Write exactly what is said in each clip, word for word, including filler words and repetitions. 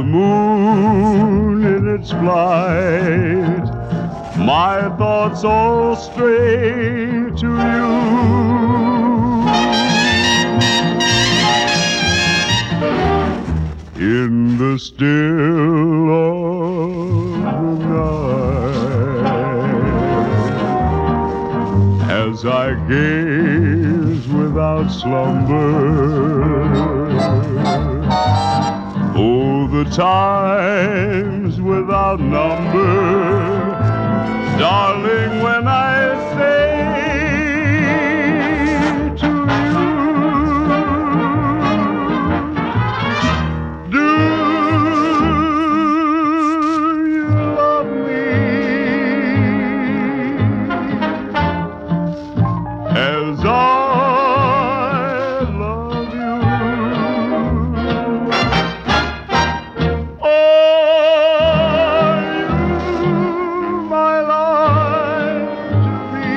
the moon in its flight, my thoughts all stray to you. In the still of the night, as I gaze without slumber, oh, the times without number, darling, when I say to you, do you love me as I love you? Are you my life to be,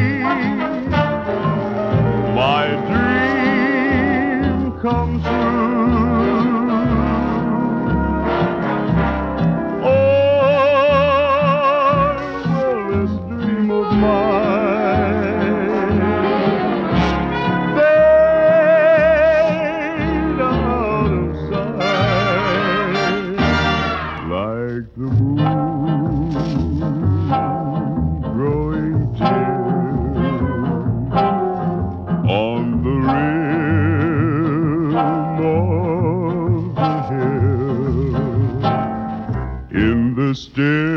my dream come true? Or will this dream of mine fade out of sight like the moon growing dim on the rim of the hill in the still